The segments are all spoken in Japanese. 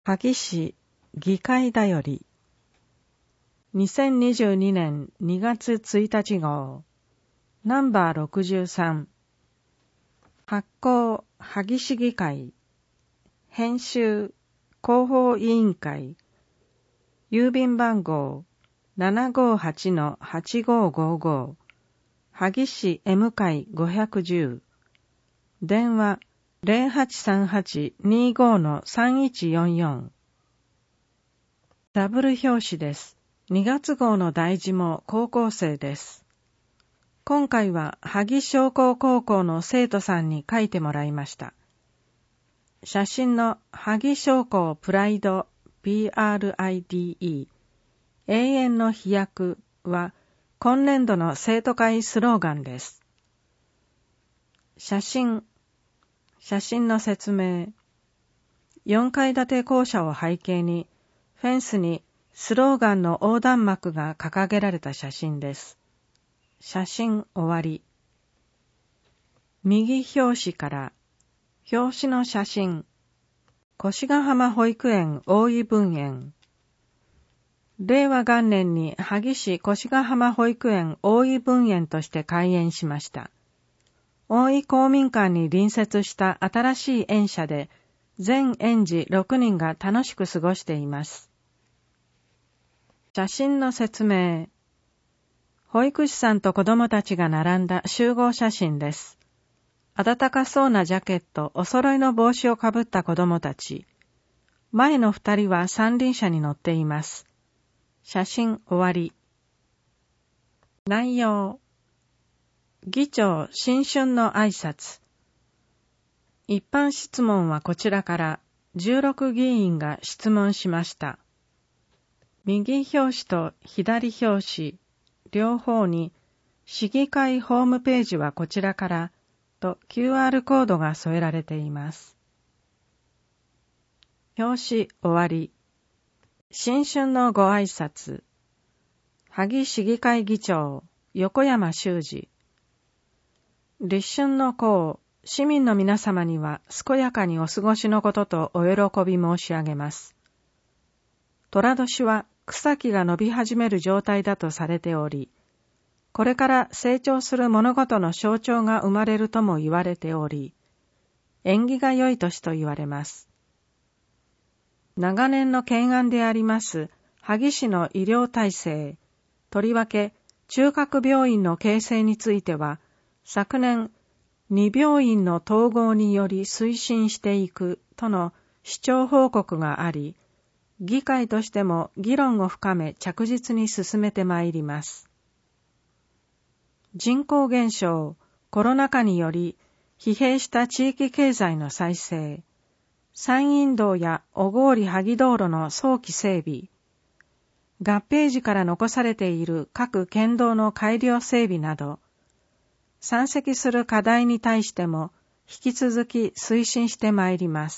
萩市議会だより2022年2月1日号ナンバー63発行萩市議会編集広報委員会郵便番号 758-8555 萩市 M 会510電話0838-25-3144ダブル表紙です。2月号の題字も高校生です。今回は萩商工高校の生徒さんに書いてもらいました。写真の萩商工プライド PRIDE 永遠の飛躍は今年度の生徒会スローガンです。写真の説明。4階建て校舎を背景に、フェンスにスローガンの横断幕が掲げられた写真です。写真終わり。右表紙から、表紙の写真。越ヶ浜保育園大井分園。令和元年に萩市越ヶ浜保育園大井分園として開園しました。大井公民館に隣接した新しい園舎で全園児6人が楽しく過ごしています。写真の説明。保育士さんと子供たちが並んだ集合写真です。暖かそうなジャケット、お揃いの帽子をかぶった子供たち。前の2人は三輪車に乗っています。写真終わり。内容。議長新春の挨拶。一般質問はこちらから16議員が質問しました。右表紙と左表紙両方に市議会ホームページはこちらからと QR コードが添えられています。表紙終わり。新春のご挨拶。萩市議会議長横山修司。立春の幸、市民の皆様には健やかにお過ごしのこととお喜び申し上げます。寅年は草木が伸び始める状態だとされており、これから成長する物事の象徴が生まれるとも言われており、縁起が良い年と言われます。長年の懸案であります萩市の医療体制、とりわけ中核病院の形成については、昨年、2病院の統合により推進していくとの市長報告があり、議会としても議論を深め着実に進めてまいります。人口減少、コロナ禍により疲弊した地域経済の再生、山陰道や小郡萩道路の早期整備、合併時から残されている各県道の改良整備など、山積する課題に対しても引き続き推進してまいります。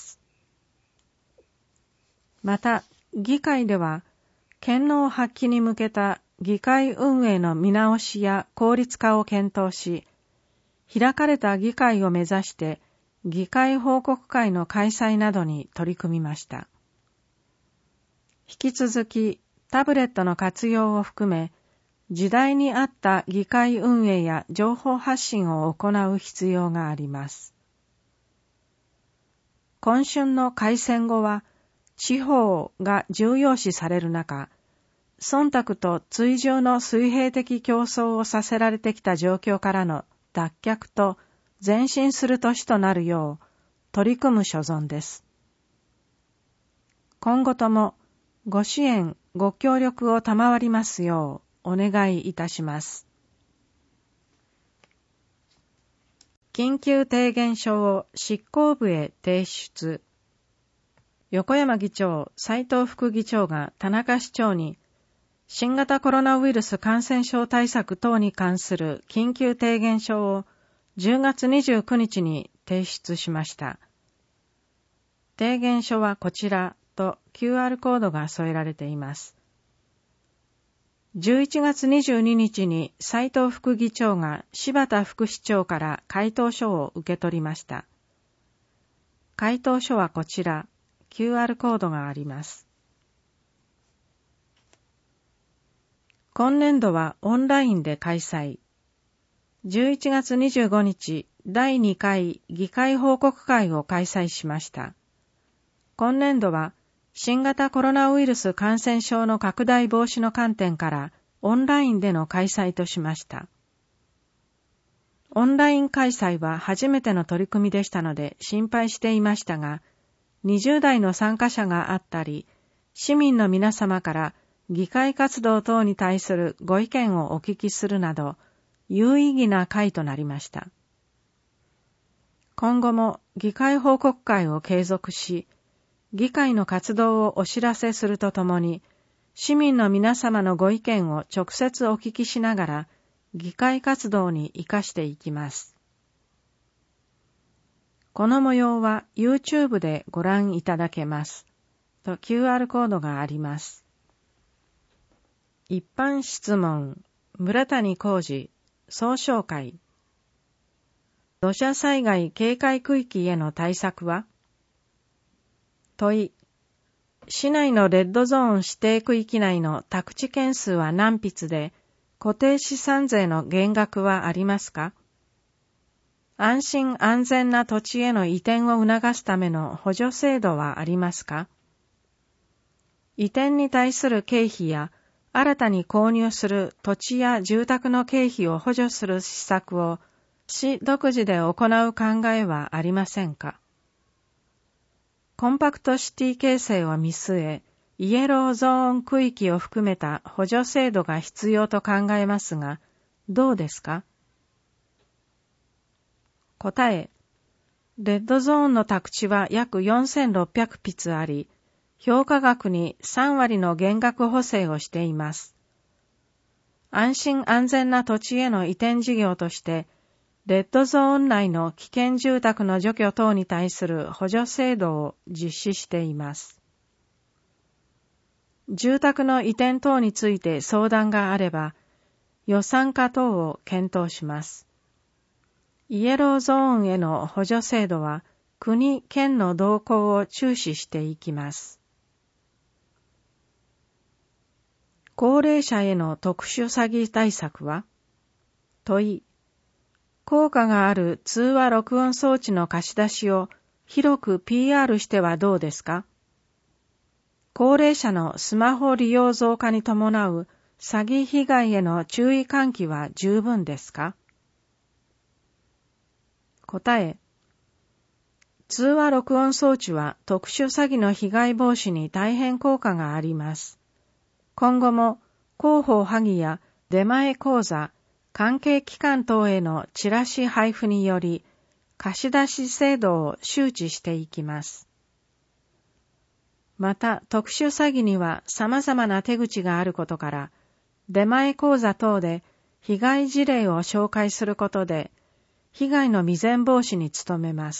また、議会では、権能発揮に向けた議会運営の見直しや効率化を検討し、開かれた議会を目指して議会報告会の開催などに取り組みました。引き続き、タブレットの活用を含め、時代に合った議会運営や情報発信を行う必要があります。今春の改選後は、地方が重要視される中、忖度と追従の水平的競争をさせられてきた状況からの脱却と前進する年となるよう取り組む所存です。今後ともご支援、ご協力を賜りますよう、お願いいたします。緊急提言書を執行部へ提出。横山議長、斉藤副議長が田中市長に新型コロナウイルス感染症対策等に関する緊急提言書を10月29日に提出しました。提言書はこちらと QR コードが添えられています。11月22日に斉藤副議長が柴田副市長から回答書を受け取りました。回答書はこちら、 QR コードがあります。今年度はオンラインで開催。11月25日、第2回議会報告会を開催しました。今年度は新型コロナウイルス感染症の拡大防止の観点からオンラインでの開催としました。オンライン開催は初めての取り組みでしたので心配していましたが、20代の参加者があったり、市民の皆様から議会活動等に対するご意見をお聞きするなど、有意義な会となりました。今後も議会報告会を継続し、議会の活動をお知らせするとともに、市民の皆様のご意見を直接お聞きしながら、議会活動に生かしていきます。この模様は YouTube でご覧いただけます。と QR コードがあります。一般質問、村谷浩二、総称会。土砂災害警戒区域への対策は？問い。市内のレッドゾーン指定区域内の宅地件数は何筆で、固定資産税の減額はありますか？安心安全な土地への移転を促すための補助制度はありますか？移転に対する経費や新たに購入する土地や住宅の経費を補助する施策を市独自で行う考えはありませんか？コンパクトシティ形成を見据え、イエローゾーン区域を含めた補助制度が必要と考えますが、どうですか？答え。レッドゾーンの宅地は約4600筆あり、評価額に3割の減額補正をしています。安心安全な土地への移転事業として、レッドゾーン内の危険住宅の除去等に対する補助制度を実施しています。住宅の移転等について相談があれば、予算化等を検討します。イエローゾーンへの補助制度は、国・県の動向を注視していきます。高齢者への特殊詐欺対策は？問い。効果がある通話録音装置の貸し出しを広く PR してはどうですか？高齢者のスマホ利用増加に伴う詐欺被害への注意喚起は十分ですか？答え。通話録音装置は特殊詐欺の被害防止に大変効果があります。今後も広報詐欺や出前講座、関係機関等へのチラシ配布により、貸し出し制度を周知していきます。また、特殊詐欺には様々な手口があることから、出前講座等で被害事例を紹介することで、被害の未然防止に努めます。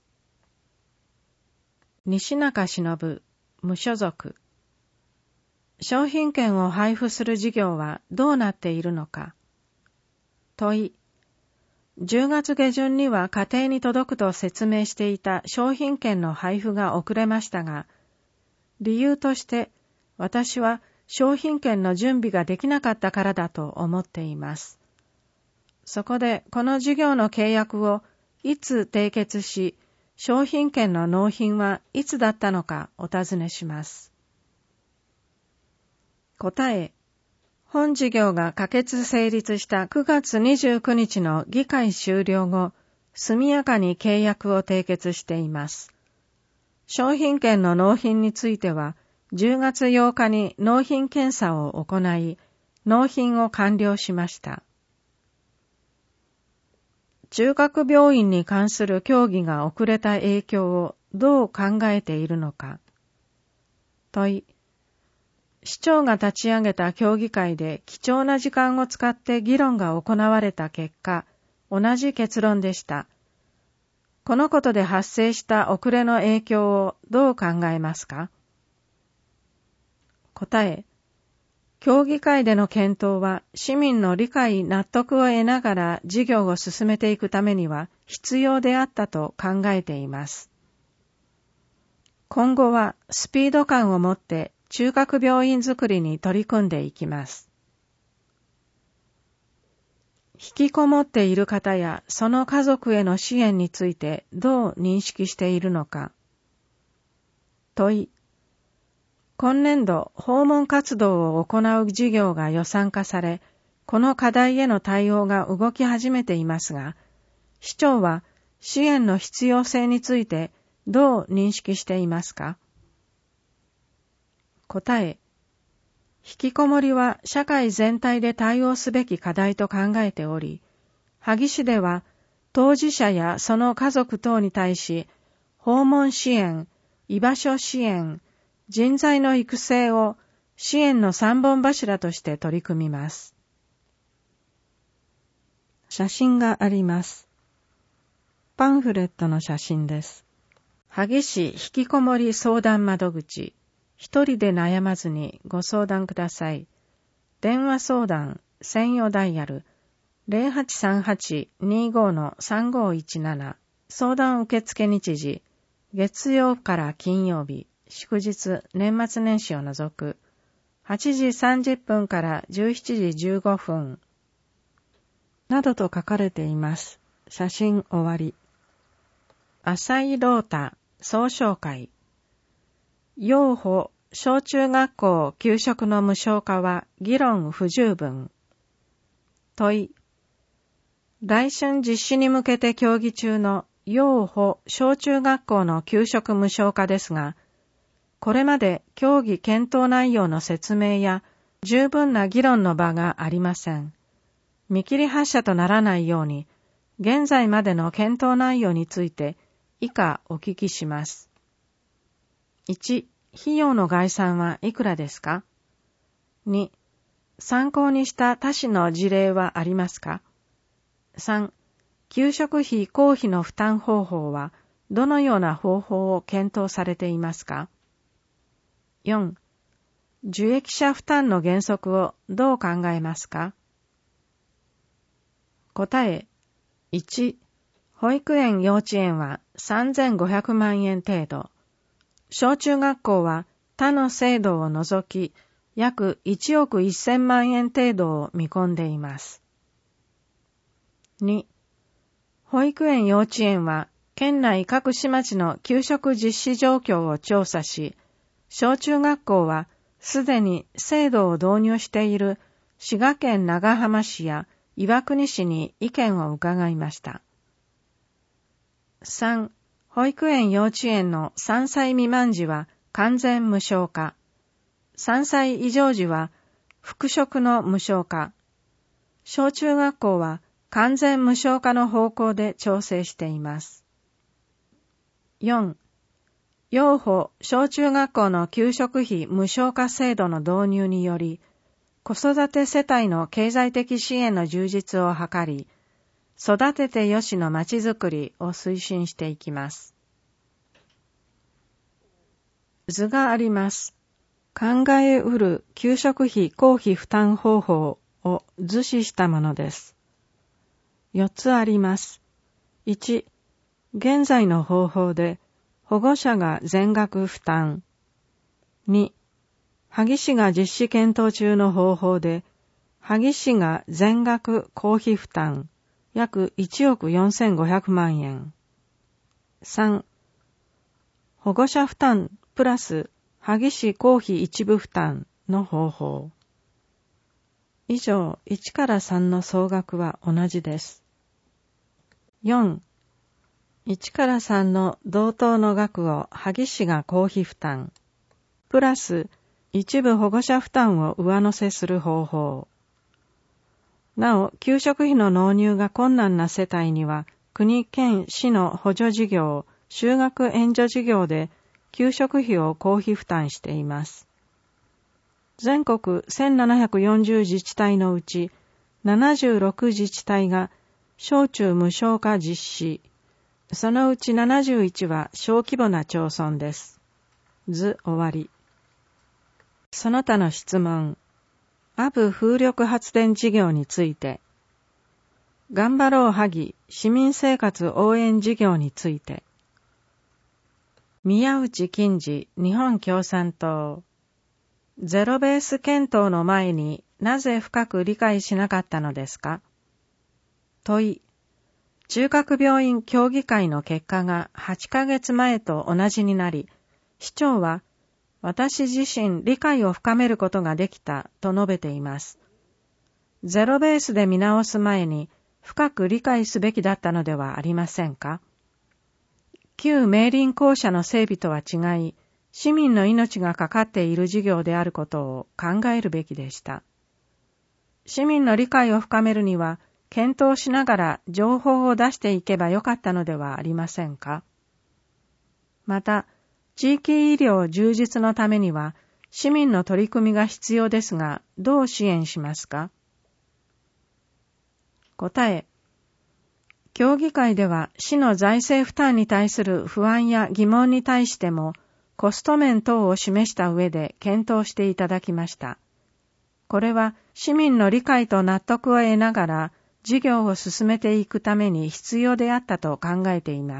西中忍、無所属。商品券を配布する事業はどうなっているのか。問い。10月下旬には家庭に届くと説明していた商品券の配布が遅れましたが、理由として私は商品券の準備ができなかったからだと思っています。そこでこの事業の契約をいつ締結し、商品券の納品はいつだったのかお尋ねします。答え。本事業が可決成立した9月29日の議会終了後、速やかに契約を締結しています。商品券の納品については、10月8日に納品検査を行い、納品を完了しました。中核病院に関する協議が遅れた影響をどう考えているのか。問い。市長が立ち上げた協議会で貴重な時間を使って議論が行われた結果、同じ結論でした。このことで発生した遅れの影響をどう考えますか？答え。協議会での検討は市民の理解納得を得ながら事業を進めていくためには必要であったと考えています。 今後はスピード感を持って中核病院づくりに取り組んでいきます。引きこもっている方やその家族への支援についてどう認識しているのか。問い。今年度訪問活動を行う事業が予算化され、この課題への対応が動き始めていますが、市長は支援の必要性についてどう認識していますか？答え。引きこもりは社会全体で対応すべき課題と考えており、萩市では当事者やその家族等に対し、訪問支援、居場所支援、人材の育成を支援の3本柱として取り組みます。写真があります。パンフレットの写真です。萩市引きこもり相談窓口。一人で悩まずにご相談ください。電話相談専用ダイヤル 0838-25-3517 相談受付日時月曜から金曜日祝日年末年始を除く8時30分から17時15分などと書かれています。写真終わり。浅井朗太総紹介。幼保小中学校給食の無償化は議論不十分。問い。来春実施に向けて協議中の幼保小中学校の給食無償化ですが、これまで協議検討内容の説明や十分な議論の場がありません。見切り発車とならないように、現在までの検討内容について以下お聞きします。1、費用の概算はいくらですか？ 2、参考にした他市の事例はありますか？ 3、給食費公費の負担方法はどのような方法を検討されていますか？ 4、受益者負担の原則をどう考えますか？答え。1、保育園幼稚園は3500万円程度。小中学校は他の制度を除き約1億1000万円程度を見込んでいます。2、保育園幼稚園は県内各市町の給食実施状況を調査し、小中学校はすでに制度を導入している滋賀県長浜市や岩国市に意見を伺いました。3、保育園幼稚園の3歳未満児は完全無償化。3歳以上児は復職の無償化。小中学校は完全無償化の方向で調整しています。4、幼保小中学校の給食費無償化制度の導入により、子育て世帯の経済的支援の充実を図り、育ててよしのまちづくりを推進していきます。図があります。考えうる給食費公費負担方法を図示したものです。4つあります。1、現在の方法で保護者が全額負担。2、萩市が実施検討中の方法で、萩市が全額公費負担、約1億4500万円。3、保護者負担プラス萩市公費一部負担の方法。以上、1から3の総額は同じです。4、1から3の同等の額を萩市が公費負担、プラス一部保護者負担を上乗せする方法。なお、給食費の納入が困難な世帯には、国県市の補助事業、就学援助事業で給食費を公費負担しています。全国1740自治体のうち、76自治体が小中無償化実施。そのうち71は小規模な町村です。図終わり。その他の質問。阿武風力発電事業について。頑張ろう萩市民生活応援事業について。 宮内金次日本共産党。ゼロベース検討の前になぜ深く理解しなかったのですか？問い。中核病院協議会の結果が8ヶ月前と同じになり、市長は私自身理解を深めることができたと述べています。ゼロベースで見直す前に深く理解すべきだったのではありませんか？旧明林校舎の整備とは違い、市民の命がかかっている事業であることを考えるべきでした。市民の理解を深めるには、検討しながら情報を出していけばよかったのではありませんか？また、地域医療充実のためには、市民の取り組みが必要ですが、どう支援しますか？答え。協議会では市の財政負担に対する不安や疑問に対してもコスト面等を示した上で検討していただきました。これは市民の理解と納得を得ながら事業を進めていくために必要であったと考えています。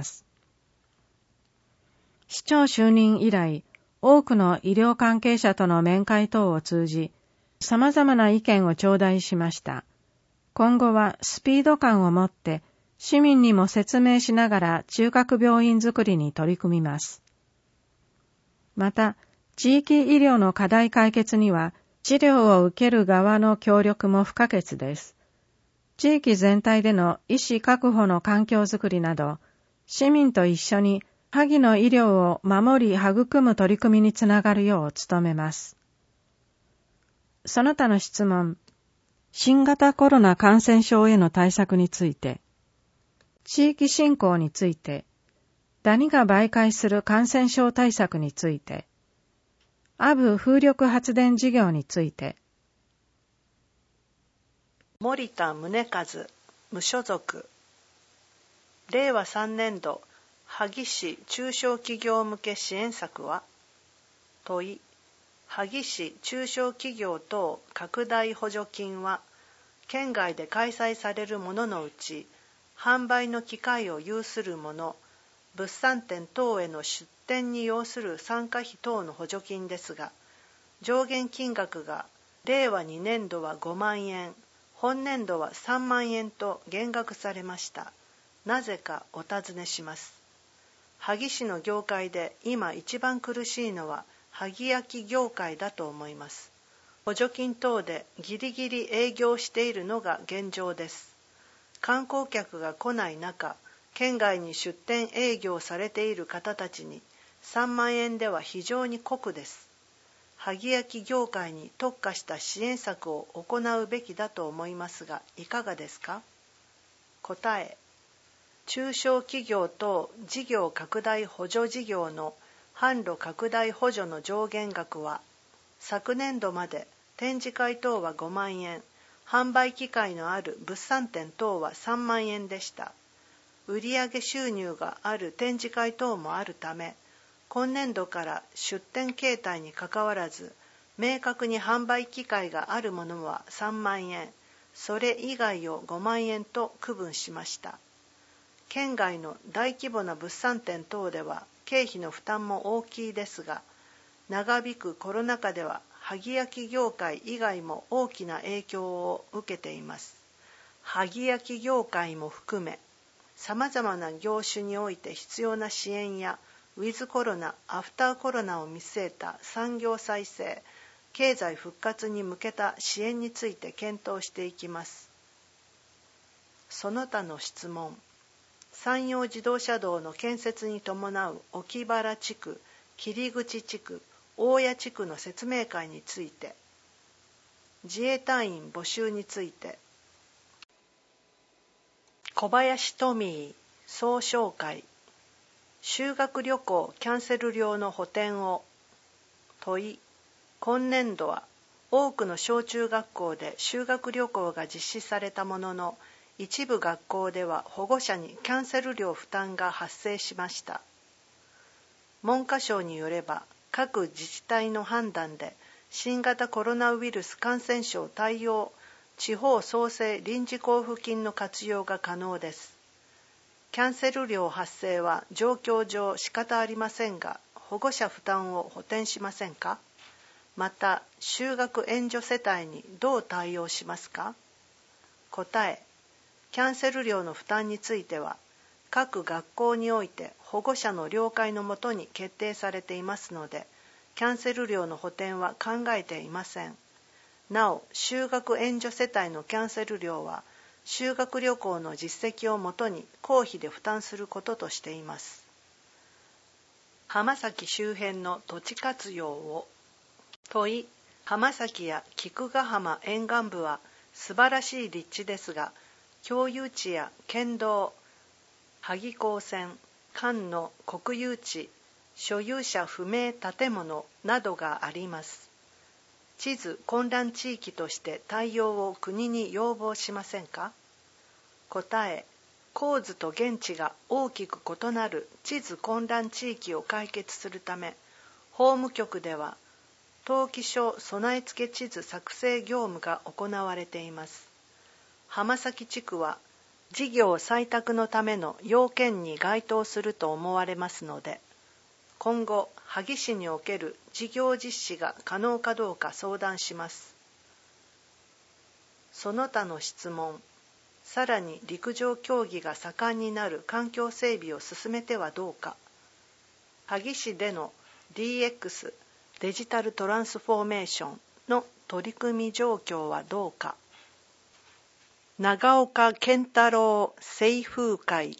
市長就任以来、多くの医療関係者との面会等を通じ、様々な意見を頂戴しました。今後はスピード感を持って市民にも説明しながら中核病院づくりに取り組みます。また、地域医療の課題解決には、治療を受ける側の協力も不可欠です。地域全体での医師確保の環境づくりなど、市民と一緒に萩の医療を守り育む取り組みにつながるよう努めます。その他の質問。新型コロナ感染症への対策について、地域振興について、ダニが媒介する感染症対策について、阿武風力発電事業について。 森田宗和、無所属。令和3年度萩市中小企業向け支援策は？問い。萩市中小企業等拡大補助金は、県外で開催されるもののうち、販売の機会を有するもの、物産展等への出店に要する参加費等の補助金ですが、上限金額が令和2年度は5万円、本年度は3万円と減額されました。なぜかお尋ねします。萩市の業界で今一番苦しいのは萩焼業界だと思います。補助金等でギリギリ営業しているのが現状です。観光客が来ない中、県外に出店営業されている方たちに3万円では非常に酷です。萩焼業界に特化した支援策を行うべきだと思いますが、いかがですか？答え。中小企業等事業拡大補助事業の販路拡大補助の上限額は、昨年度まで展示会等は5万円、販売機会のある物産展等は3万円でした。売上収入がある展示会等もあるため、今年度から出店形態にかかわらず、明確に販売機会があるものは3万円、それ以外を5万円と区分しました。県外の大規模な物産展等では経費の負担も大きいですが、長引くコロナ禍では萩焼業界以外も大きな影響を受けています。萩焼業界も含め、さまざまな業種において必要な支援や、ウィズコロナ、アフターコロナを見据えた産業再生、経済復活に向けた支援について検討していきます。その他の質問。山陽自動車道の建設に伴う沖原地区、桐口地区、大谷地区の説明会について、自衛隊員募集について、小林トミー総称会、修学旅行キャンセル料の補填を。問い。今年度は多くの小中学校で修学旅行が実施されたものの、一部学校では保護者にキャンセル料負担が発生しました。文科省によれば、各自治体の判断で新型コロナウイルス感染症対応地方創生臨時交付金の活用が可能です。 キャンセル料発生は状況上仕方ありませんが、保護者負担を補填しませんか？また、就学援助世帯にどう対応しますか？答え、キャンセル料の負担については、各学校において保護者の了解のもとに決定されていますので、キャンセル料の補填は考えていません。なお、就学援助世帯のキャンセル料は、修学旅行の実績をもとに公費で負担することとしています。浜崎周辺の土地活用を。問い、浜崎や菊ヶ浜沿岸部は素晴らしい立地ですが、共有地や県道、萩高線、間の国有地、所有者不明建物などがあります。地図混乱地域として対応を国に要望しませんか？答え、構図と現地が大きく異なる地図混乱地域を解決するため、法務局では登記書備付地図作成業務が行われています。浜崎地区は事業採択のための要件に該当すると思われますので、今後、萩市における事業実施が可能かどうか相談します。その他の質問、さらに陸上競技が盛んになる環境整備を進めてはどうか、萩市での DX デジタルトランスフォーメーションの取り組み状況はどうか、長岡健太郎清風会、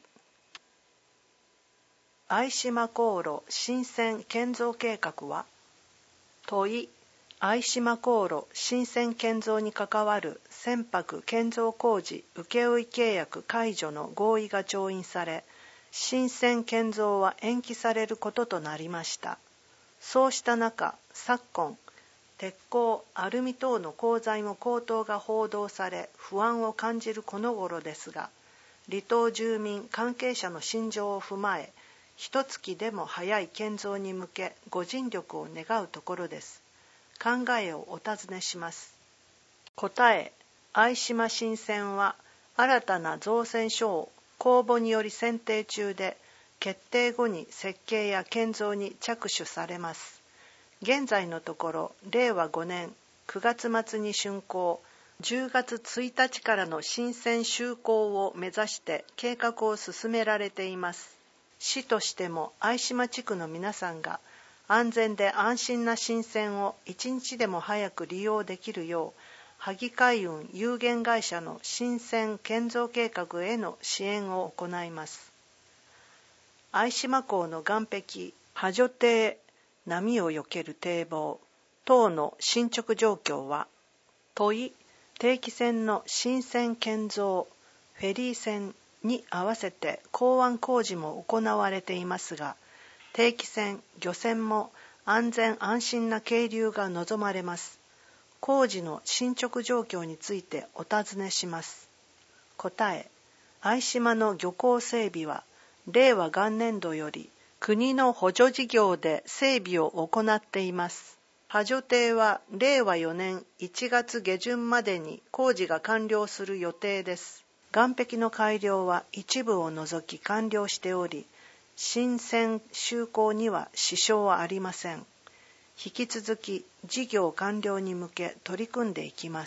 相島航路新線建造計画は？問い、相島航路新線建造に関わる船舶建造工事請負契約解除の合意が調印され、新線建造は延期されることとなりました。そうした中、昨今、鉄鋼、アルミ等の鋼材も高騰が報道され、不安を感じるこの頃ですが、離島住民関係者の心情を踏まえ、一月でも早い建造に向けご尽力を願うところです。考えをお尋ねします。答え、相島新線は新たな造船所を公募により選定中で、決定後に設計や建造に着手されます。現在のところ、令和5年9月末に竣工、10月1日からの新線就航を目指して計画を進められています。市としても相島地区の皆さんが安全で安心な新線を一日でも早く利用できるよう、萩海運有限会社の新線建造計画への支援を行います。相島港の岸壁、波女堤、波を避ける堤防等の進捗状況は？問い、定期船の新線建造、フェリー船に合わせて港湾工事も行われていますが、定期船、漁船も安全安心な係留が望まれます。工事の進捗状況についてお尋ねします。答え、相島の漁港整備は令和元年度より国の補助事業で整備を行っています。波女堤は令和4年1月下旬までに工事が完了する予定です。岸壁の改良は一部を除き完了しており、新線就航には支障はありません。引き続き事業完了に向け取り組んでいきます。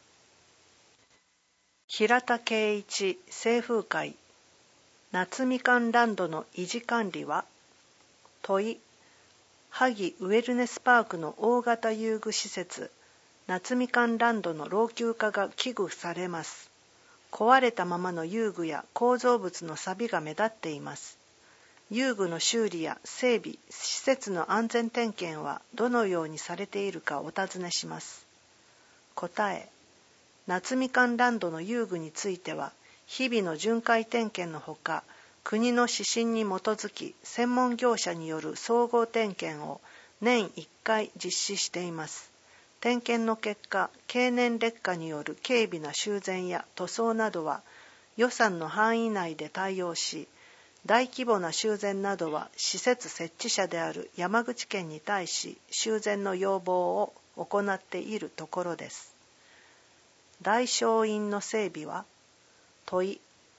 平田圭一清風会、夏みかんランドの維持管理は？問い、萩ウェルネスパークの大型遊具施設、夏みかんランドの老朽化が危惧されます。壊れたままの遊具や構造物の錆が目立っています。遊具の修理や整備、施設の安全点検はどのようにされているかお尋ねします。答え、夏みかんランドの遊具については、日々の巡回点検のほか、国の指針に基づき専門業者による総合点検を年1回実施しています。点検の結果、経年劣化による軽微な修繕や塗装などは予算の範囲内で対応し、大規模な修繕などは施設設置者である山口県に対し修繕の要望を行っているところです。大正院の整備は？問い、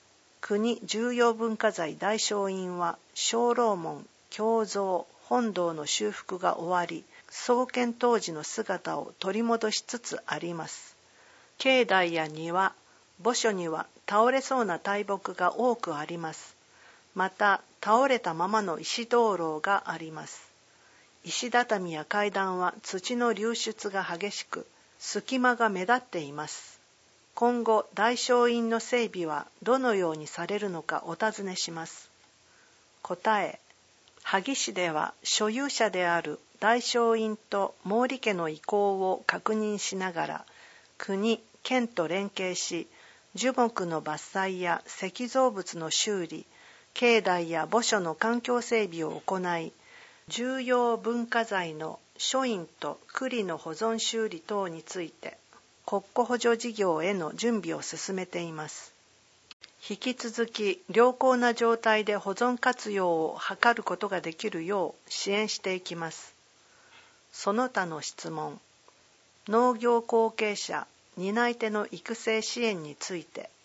国重要文化財大正院は鐘楼門、経蔵、本堂の修復が終わり、創建当時の姿を取り戻しつつあります。境内や庭、墓所には倒れそうな大木が多くあります。また倒れたままの石灯籠があります。石畳や階段は土の流出が激しく、隙間が目立っています。今後大正院の整備はどのようにされるのかお尋ねします。答え、萩市では所有者である大正院と毛利家の意向を確認しながら、国、県と連携し、樹木の伐採や石造物の修理、境内や墓所の環境整備を行い、重要文化財の書院と庫の保存修理等について国庫補助事業への準備を進めています。引き続き良好な状態で保存活用を図ることができるよう支援していきます。その他の質問、農業後継者、担い手の育成支援について。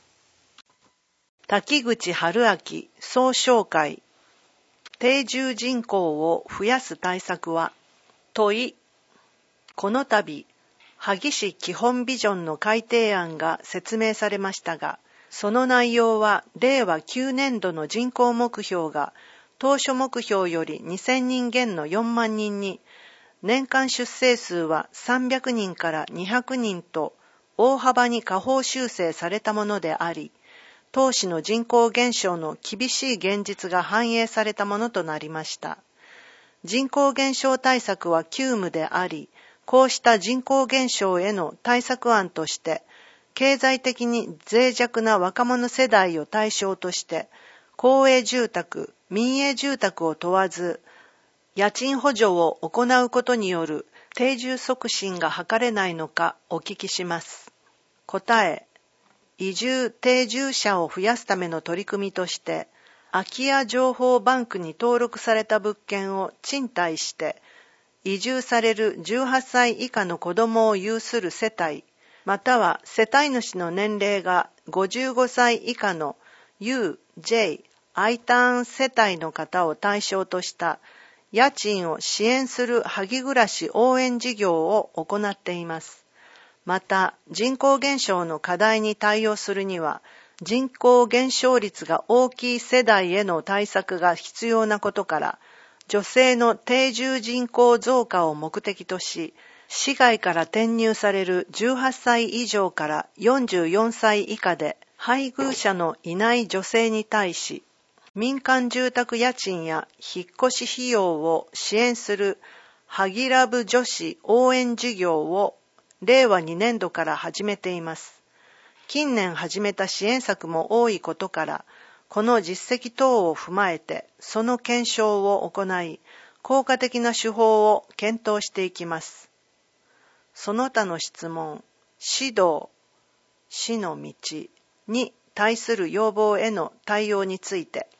滝口春明総紹介、定住人口を増やす対策は。問い、この度萩市基本ビジョンの改定案が説明されましたが、その内容は令和9年度の人口目標が当初目標より2000人減の4万人に、年間出生数は300人から200人と大幅に下方修正されたものであり、当時の人口減少の厳しい現実が反映されたものとなりました。人口減少対策は急務であり、こうした人口減少への対策案として、経済的に脆弱な若者世代を対象として、公営住宅、民営住宅を問わず、家賃補助を行うことによる定住促進が図れないのかお聞きします。答え、移住定住者を増やすための取り組みとして、空き家情報バンクに登録された物件を賃貸して、移住される18歳以下の子どもを有する世帯、または世帯主の年齢が55歳以下の U、J、I ターン世帯の方を対象とした家賃を支援する萩暮らし応援事業を行っています。また、人口減少の課題に対応するには、人口減少率が大きい世代への対策が必要なことから、女性の定住人口増加を目的とし、市外から転入される18歳以上から44歳以下で配偶者のいない女性に対し、民間住宅家賃や引っ越し費用を支援する萩ラブ女子応援事業を令和2年度から始めています。近年始めた支援策も多いことから、この実績等を踏まえて、その検証を行い、効果的な手法を検討していきます。その他の質問、指導、死の道に対する要望への対応について。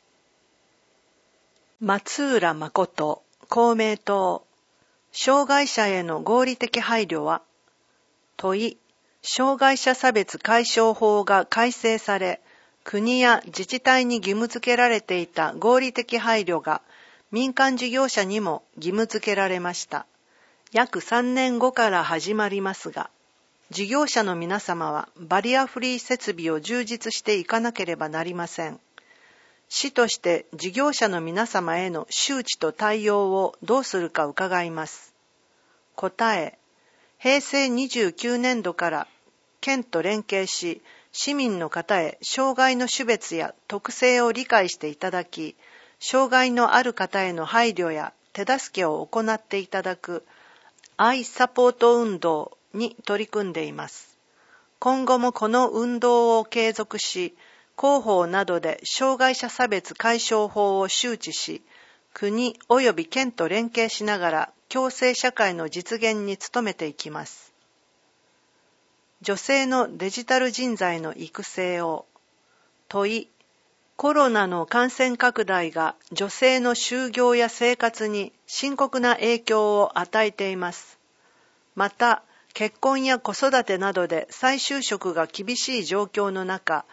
松浦誠、公明党、障害者への合理的配慮は。問い、障害者差別解消法が改正され、国や自治体に義務付けられていた合理的配慮が民間事業者にも義務付けられました。約3年後から始まりますが、事業者の皆様はバリアフリー設備を充実していかなければなりません。市として事業者の皆様への周知と対応をどうするか伺います。答え、平成29年度から県と連携し、市民の方へ障害の種別や特性を理解していただき、障害のある方への配慮や手助けを行っていただくアイサポート運動に取り組んでいます。今後もこの運動を継続し、広報などで障害者差別解消法を周知し、国及び県と連携しながら共生社会の実現に努めていきます。女性のデジタル人材の育成を。問い、コロナの感染拡大が女性の就業や生活に深刻な影響を与えています。また、結婚や子育てなどで再就職が厳しい状況の中、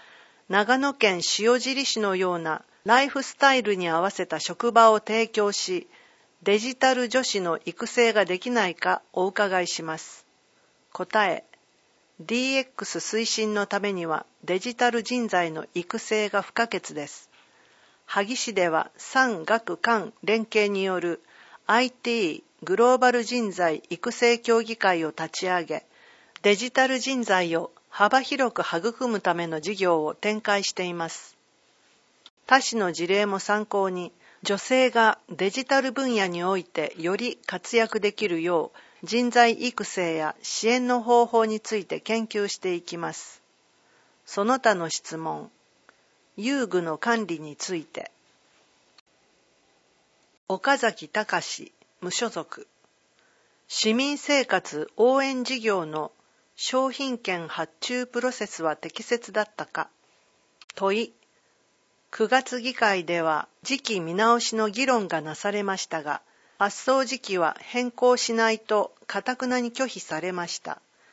長野県塩尻市のようなライフスタイルに合わせた職場を提供し、デジタル女子の育成ができないかお伺いします。答え、DX 推進のためにはデジタル人材の育成が不可欠です。萩市では産学官連携による IT グローバル人材育成協議会を立ち上げ、デジタル人材を幅広く育むための事業を展開しています。他市の事例も参考に、女性がデジタル分野においてより活躍できるよう、人材育成や支援の方法について研究していきます。その他の質問。遊具の管理について。岡崎隆、無所属。市民生活応援事業の商品券発注プロセスは適切だったか。問い。9月議会では時期見直しの議論がなされましたが、発送時期は変更しないと頑なに拒否されました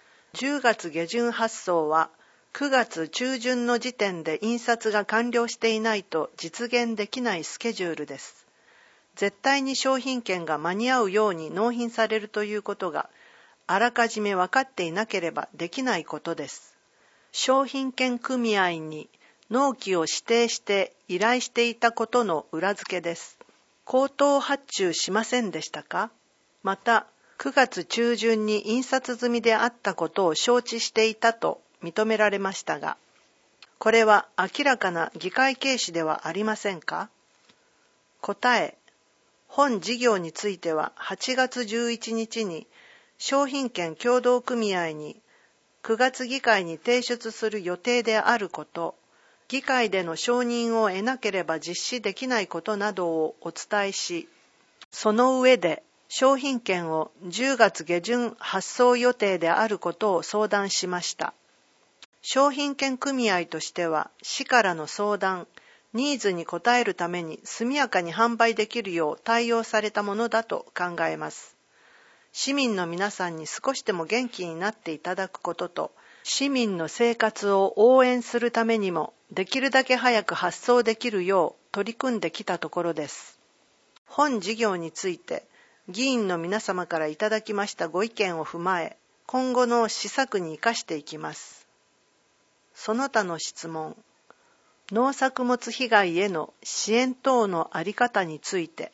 。10月下旬発送は9月中旬の時点で印刷が完了していないと実現できないスケジュールです。絶対に商品券が間に合うように納品されるということがあらかじめ分かっていなければできないことです。商品券組合に納期を指定して依頼していたことの裏付けです。口頭発注しませんでしたか？また、9月中旬に印刷済みであったことを承知していたと認められましたが、これは明らかな議会軽視ではありませんか？答え、本事業については8月11日に商品券協同組合に9月議会に提出する予定であること、議会での承認を得なければ実施できないことなどをお伝えし、その上で商品券を10月下旬発送予定であることを相談しました。商品券組合としては、市からの相談、ニーズに応えるために速やかに販売できるよう対応されたものだと考えます。市民の皆さんに少しでも元気になっていただくことと、市民の生活を応援するためにも、できるだけ早く発送できるよう取り組んできたところです。本事業について、議員の皆様からいただきましたご意見を踏まえ、今後の施策に生かしていきます。その他の質問。農作物被害への支援等のあり方について。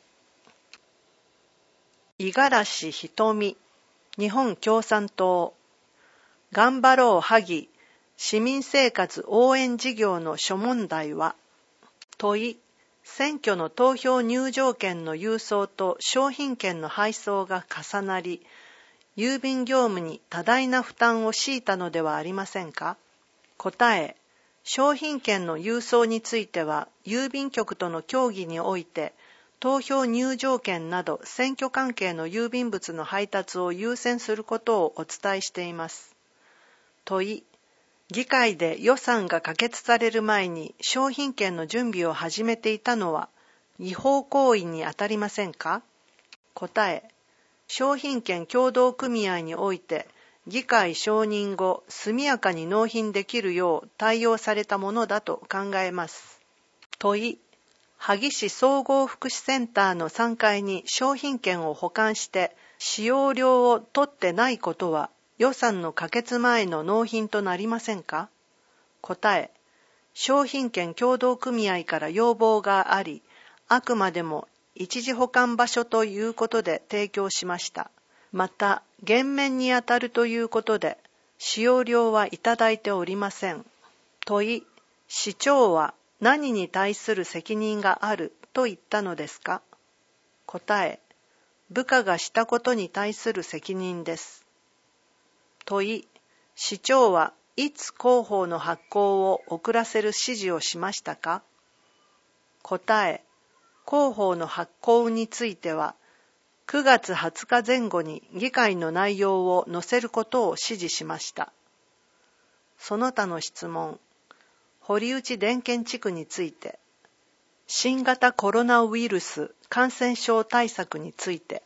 五十嵐ひとみ、日本共産党。頑張ろう萩、市民生活応援事業の諸問題は。問い。選挙の投票入場券の郵送と商品券の配送が重なり、郵便業務に多大な負担を強いたのではありませんか？答え、商品券の郵送については、郵便局との協議において、投票入場券など選挙関係の郵便物の配達を優先することをお伝えしています。問い、議会で予算が可決される前に商品券の準備を始めていたのは、違法行為にあたりませんか？答え、商品券協同組合において、議会承認後、速やかに納品できるよう対応されたものだと考えます。問い、萩市総合福祉センターの3階に商品券を保管して使用料を取ってないことは予算の可決前の納品となりませんか？答え、商品券協同組合から要望があり、あくまでも一時保管場所ということで提供しました。また、減免にあたるということで、使用料はいただいておりません。問い、市長は何に対する責任があると言ったのですか？答え、部下がしたことに対する責任です。問い、市長はいつ広報の発行を遅らせる指示をしましたか？答え、広報の発行については、9月20日前後に議会の内容を載せることを指示しました。その他の質問。堀内電検地区について。新型コロナウイルス感染症対策について。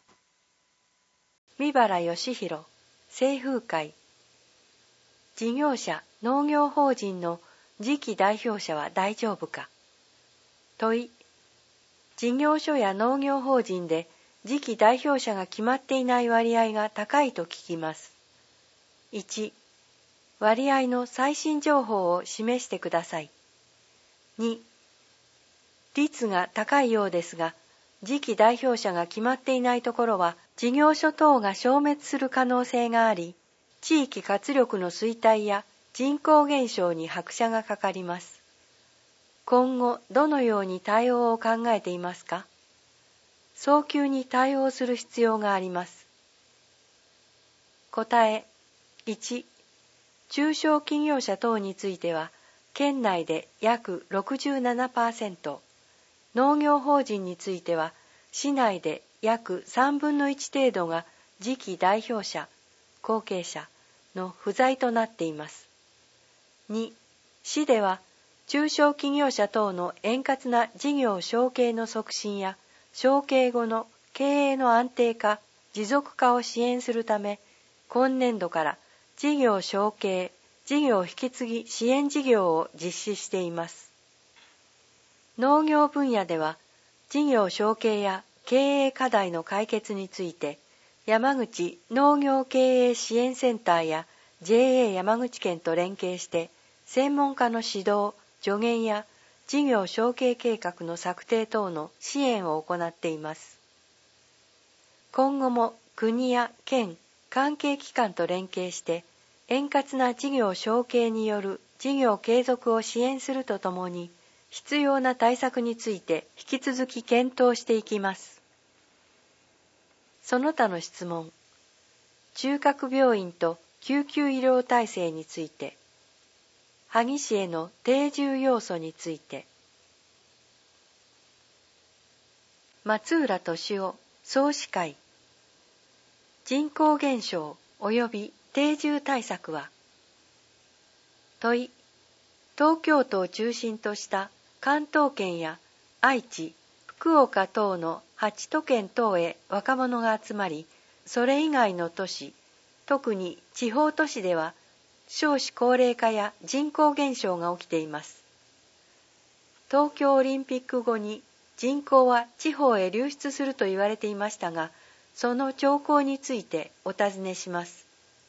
三原義弘、清風会。事業者農業法人の次期代表者は大丈夫か。問い。事業所や農業法人で次期代表者が決まっていない割合が高いと聞きます。1、割合の最新情報を示してください。2、率が高いようですが、次期代表者が決まっていないところは事業所等が消滅する可能性があり、地域活力の衰退や人口減少に拍車がかかります。今後どのように対応を考えていますか？早急に対応する必要があります。答え。1、中小企業者等については、県内で約 67%、農業法人については、市内で約3分の1程度が次期代表者、後継者の不在となっています。2、市では、中小企業者等の円滑な事業承継の促進や、承継後の経営の安定化、持続化を支援するため、今年度から事業承継、事業引き継ぎ支援事業を実施しています。農業分野では、事業承継や経営課題の解決について、山口農業経営支援センターや JA 山口県と連携して、専門家の指導、助言や事業承継計画の策定等の支援を行っています。今後も国や県、関係機関と連携して、円滑な事業承継による事業継続を支援するとともに、必要な対策について引き続き検討していきます。その他の質問。中核病院と救急医療体制について。萩市への定住要素について。松浦俊夫総司会。人口減少及び定住対策は。問い。東京都を中心とした関東圏や愛知、福岡等の8都県等へ若者が集まり、それ以外の都市、特に地方都市では少子高齢化や人口減少が起きています。東京オリンピック後に人口は地方へ流出すると言われていましたが、その兆候についてお尋ねします。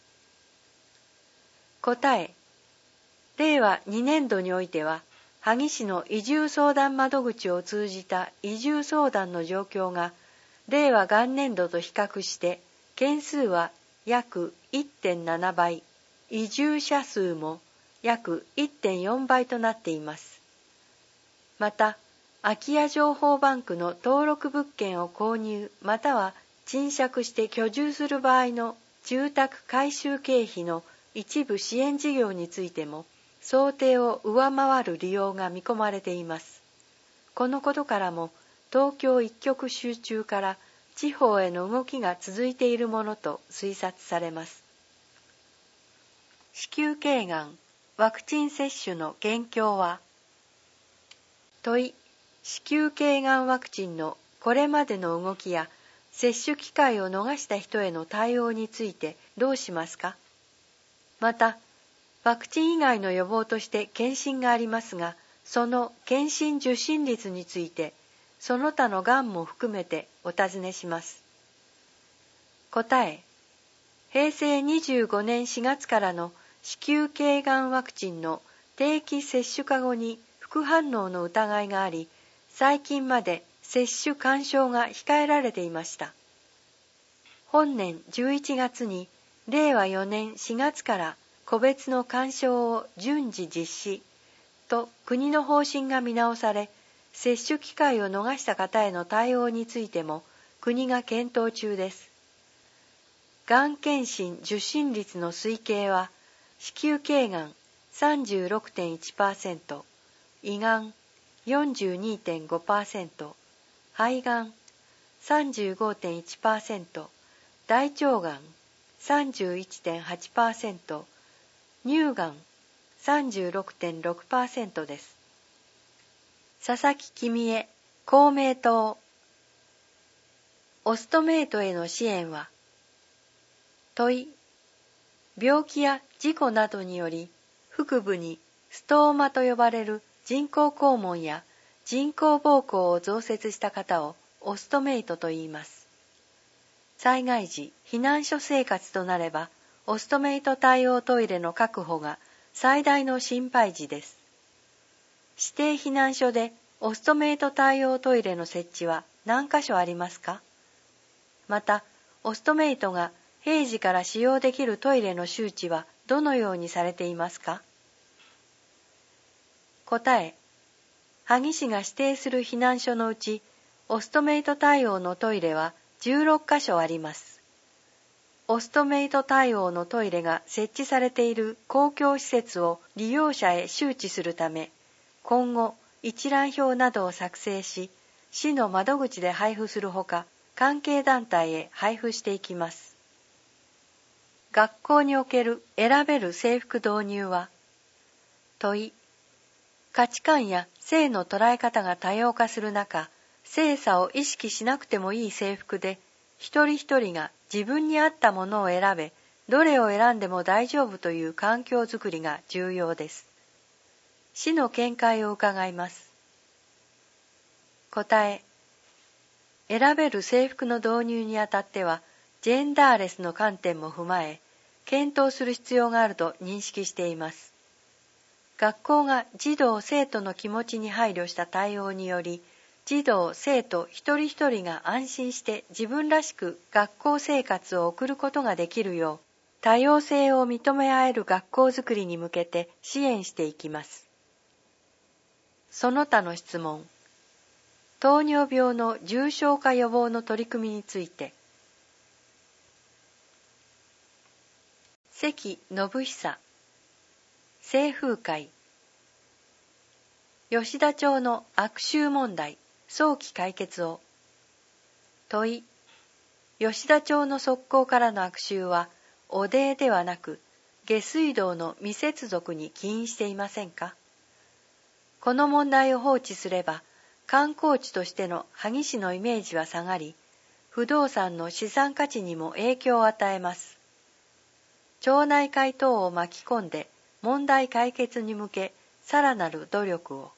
答え。令和2年度においては、萩市の移住相談窓口を通じた移住相談の状況が、令和元年度と比較して、件数は約 1.7 倍、移住者数も約 1.4 倍となっています。また、空き家情報バンクの登録物件を購入または賃借して居住する場合の住宅改修経費の一部支援事業についても、想定を上回る利用が見込まれています。このことからも、東京一極集中から地方への動きが続いているものと推察されます。子宮頸がんワクチン接種の現況は。問い。子宮頸がんワクチンのこれまでの動きや接種機会を逃した人への対応についてどうしますか。また、ワクチン以外の予防として検診がありますが、その検診受診率について、その他のがんも含めてお尋ねします。答え。平成25年4月からの子宮頸がんワクチンの定期接種化後に副反応の疑いがあり、最近まで接種勧奨が控えられていました。本年11月に令和4年4月から個別の勧奨を順次実施と国の方針が見直され、接種機会を逃した方への対応についても国が検討中です。がん検診受診率の推計は、子宮頸がん 36.1%、胃がん 42.5%、肺がん 35.1%、大腸がん 31.8%、乳がん 36.6% です。佐々木君江、公明党。オストメイトへの支援は。問い。病気や事故などにより腹部にストーマと呼ばれる人工肛門や人工膀胱を増設した方をオストメイトと言います。災害時、避難所生活となれば、オストメイト対応トイレの確保が最大の心配事です。指定避難所でオストメイト対応トイレの設置は何箇所ありますか？また、オストメイトが平時から使用できるトイレの周知はどのようにされていますか？答え、萩市が指定する避難所のうち、オストメイト対応のトイレは16カ所あります。オストメイト対応のトイレが設置されている公共施設を利用者へ周知するため、今後一覧表などを作成し、市の窓口で配布するほか、関係団体へ配布していきます。学校における選べる制服導入は、問い、価値観や性の捉え方が多様化する中、性差を意識しなくてもいい制服で、一人一人が自分に合ったものを選べ、どれを選んでも大丈夫という環境づくりが重要です。市の見解を伺います。答え、選べる制服の導入にあたっては、ジェンダーレスの観点も踏まえ、検討する必要があると認識しています。学校が児童・生徒の気持ちに配慮した対応により、児童・生徒一人一人が安心して自分らしく学校生活を送ることができるよう、多様性を認め合える学校づくりに向けて支援していきます。その他の質問。糖尿病の重症化予防の取り組みについて。関信久。清風会。吉田町の悪臭問題、早期解決を。問い、吉田町の側溝からの悪臭は、汚泥ではなく、下水道の未接続に起因していませんか？この問題を放置すれば、観光地としての萩市のイメージは下がり、不動産の資産価値にも影響を与えます。町内会等を巻き込んで、問題解決に向け、さらなる努力を。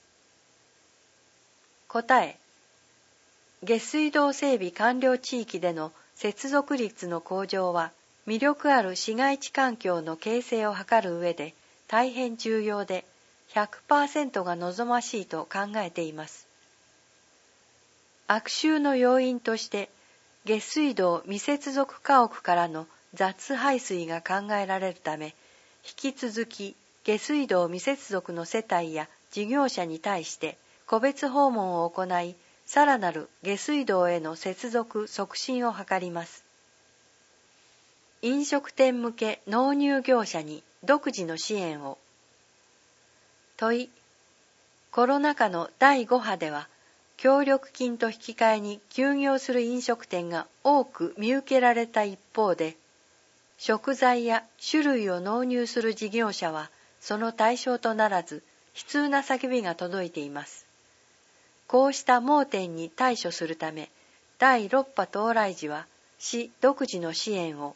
答え、下水道整備完了地域での接続率の向上は、魅力ある市街地環境の形成を図る上で大変重要で、100% が望ましいと考えています。悪臭の要因として、下水道未接続家屋からの雑排水が考えられるため、引き続き下水道未接続の世帯や事業者に対して個別訪問を行い、さらなる下水道への接続促進を図ります。飲食店向け納入業者に独自の支援を。問い、コロナ禍の第5波では、協力金と引き換えに休業する飲食店が多く見受けられた一方で、食材や種類を納入する事業者はその対象とならず、悲痛な叫びが届いています。こうした盲点に対処するため、第6波到来時は市独自の支援を。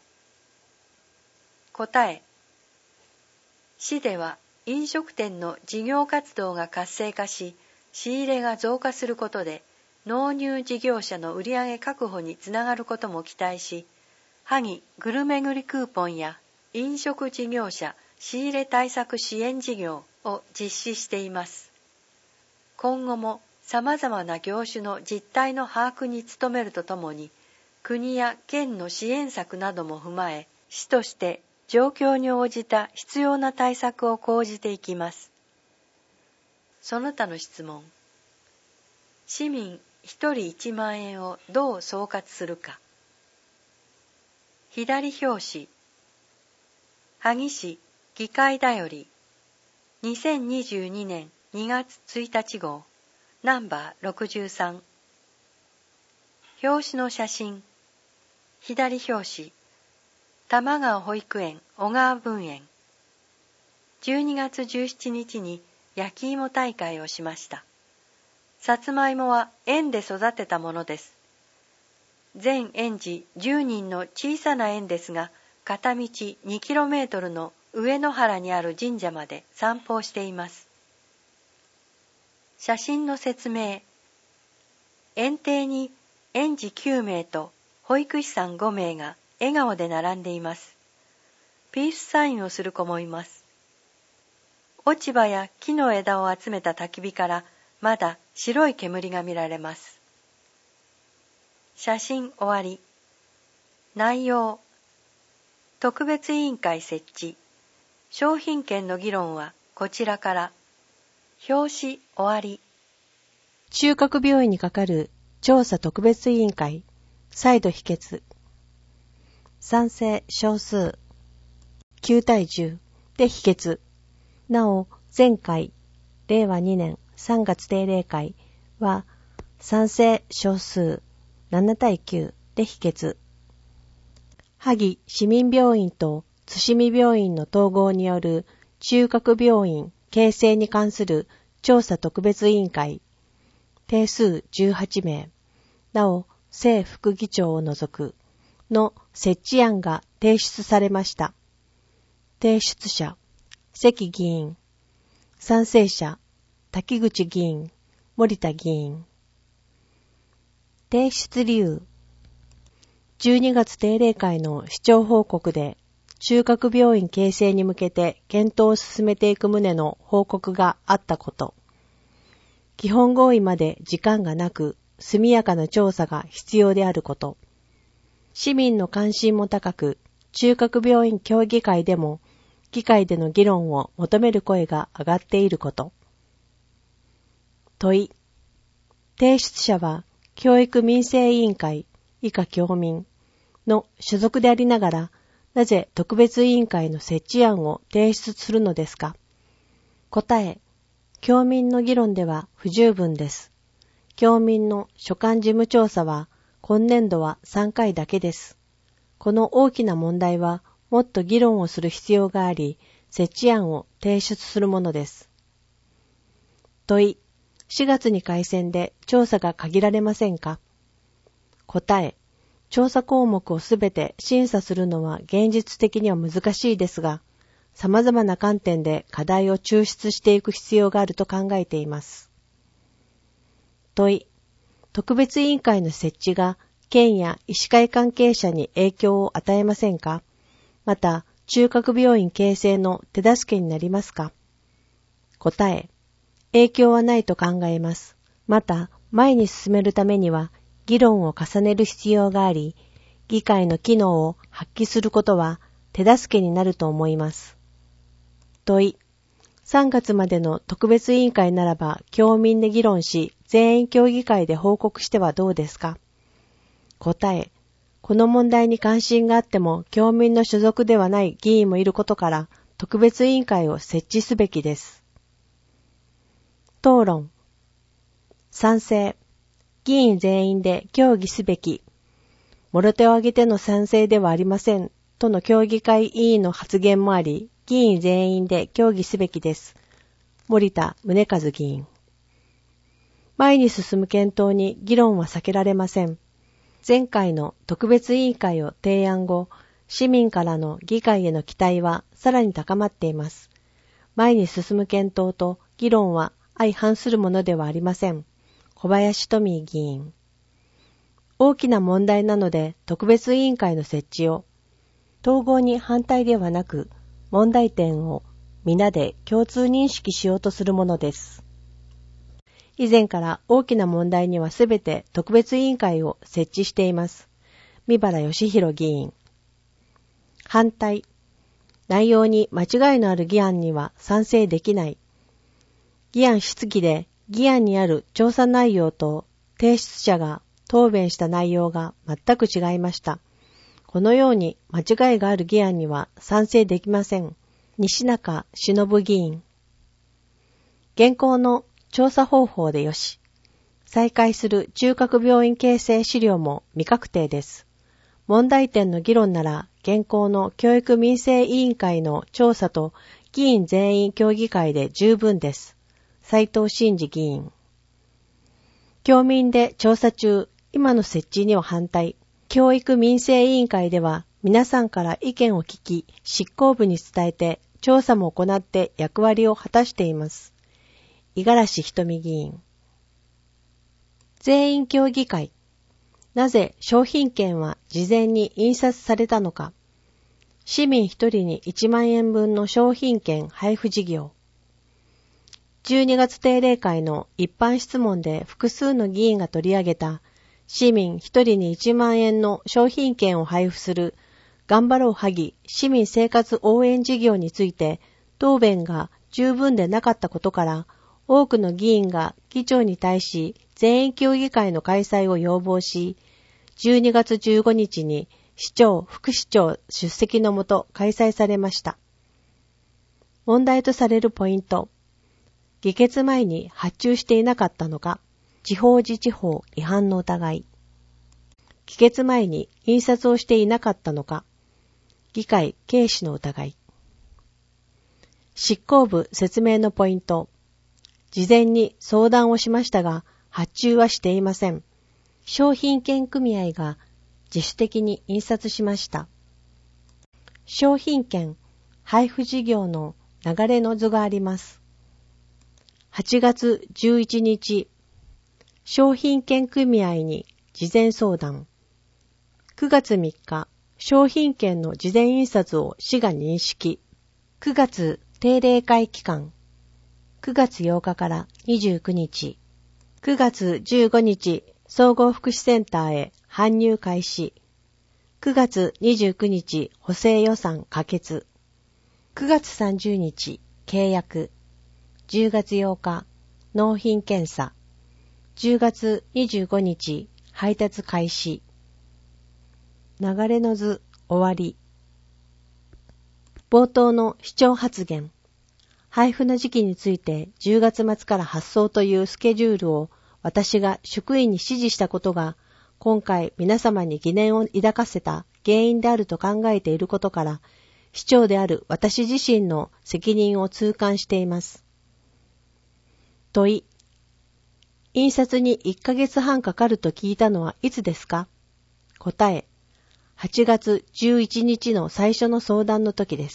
答え、市では飲食店の事業活動が活性化し、仕入れが増加することで、納入事業者の売上確保につながることも期待し、萩ぐるめぐりクーポンや飲食事業者仕入れ対策支援事業を実施しています。今後も様々な業種の実態の把握に努めるとともに、国や県の支援策なども踏まえ、市として状況に応じた必要な対策を講じていきます。その他の質問。市民1人1万円をどう総括するか。左表紙。萩市議会だより。2022年2月1日号。ナンバー63。表紙の写真。左表紙。玉川保育園小川分園。12月17日に焼き芋大会をしました。さつまいもは園で育てたものです。全園児10人の小さな園ですが、片道2kmの上野原にある神社まで散歩をしています。写真の説明。園庭に園児9名と保育士さん5名が笑顔で並んでいます。ピースサインをする子もいます。落ち葉や木の枝を集めた焚き火からまだ白い煙が見られます。写真終わり。内容。特別委員会設置。商品券の議論はこちらから。表紙終わり。 中核病院にかかる調査特別委員会、再度否決。賛成少数、9対10で否決。なお、前回、令和2年3月定例会は、賛成少数、7対9で否決。萩市民病院と津見病院の統合による中核病院形成に関する調査特別委員会、定数18名、なお、正副議長を除く、の設置案が提出されました。提出者、関議員。賛成者、滝口議員、森田議員。提出理由。12月定例会の市長報告で、中核病院形成に向けて検討を進めていく旨の報告があったこと。基本合意まで時間がなく、速やかな調査が必要であること。市民の関心も高く、中核病院協議会でも、議会での議論を求める声が上がっていること。問い。提出者は、教育民生委員会、以下教民の所属でありながら、なぜ特別委員会の設置案を提出するのですか。答え。教民の議論では不十分です。教民の所管事務調査は、今年度は3回だけです。この大きな問題は、もっと議論をする必要があり、設置案を提出するものです。問い。4月に改選で調査が限られませんか。答え。調査項目をすべて審査するのは現実的には難しいですが、様々な観点で課題を抽出していく必要があると考えています。問い。特別委員会の設置が県や医師会関係者に影響を与えませんか。また、中核病院形成の手助けになりますか。答え。影響はないと考えます。また、前に進めるためには、議論を重ねる必要があり、議会の機能を発揮することは手助けになると思います。問い。3月までの特別委員会ならば、教民で議論し、全員協議会で報告してはどうですか。答え。この問題に関心があっても、教民の所属ではない議員もいることから、特別委員会を設置すべきです。討論。賛成。議員全員で協議すべき。もろ手を挙げての賛成ではありません、との協議会委員の発言もあり、議員全員で協議すべきです。森田宗和議員。前に進む検討に議論は避けられません。前回の特別委員会を提案後、市民からの議会への期待はさらに高まっています。前に進む検討と議論は相反するものではありません。小林富議員。大きな問題なので特別委員会の設置を、統合に反対ではなく、問題点を皆で共通認識しようとするものです。以前から大きな問題にはすべて特別委員会を設置しています。三原義弘議員。反対。内容に間違いのある議案には賛成できない。議案質疑で議案にある調査内容と提出者が答弁した内容が全く違いました。このように間違いがある議案には賛成できません。西中忍議員。現行の調査方法でよし。再開する中核病院形成資料も未確定です。問題点の議論なら、現行の教育民生委員会の調査と議員全員協議会で十分です。斉藤真二議員。教民で調査中、今の設置には反対。 教育民生委員会では皆さんから意見を聞き、執行部に伝えて調査も行って役割を果たしています。五十嵐ひとみ議員。全員協議会。なぜ商品券は事前に印刷されたのか。市民一人に1万円分の商品券配布事業。12月定例会の一般質問で複数の議員が取り上げた市民一人に1万円の商品券を配布する頑張ろう萩市民生活応援事業について答弁が十分でなかったことから多くの議員が議長に対し全員協議会の開催を要望し、12月15日に市長、副市長出席のもと開催されました。問題とされるポイント。議決前に発注していなかったのか、地方自治法違反の疑い。議決前に印刷をしていなかったのか、議会軽視の疑い。執行部説明のポイント。事前に相談をしましたが、発注はしていません。商品券組合が自主的に印刷しました。商品券配布事業の流れの図があります。8月11日、商品券組合に事前相談。9月3日、商品券の事前印刷を市が認識。9月定例会期間。9月8日から29日。9月15日、総合福祉センターへ搬入開始。9月29日、補正予算可決。9月30日、契約。10月8日、納品検査。10月25日、配達開始。流れの図、終わり。冒頭の市長発言。配布の時期について10月末から発送というスケジュールを私が職員に指示したことが今回皆様に疑念を抱かせた原因であると考えていることから市長である私自身の責任を痛感しています。問い。印刷に1ヶ月半かかると聞いたのはいつですか？答え。8月11日の最初の相談の時です。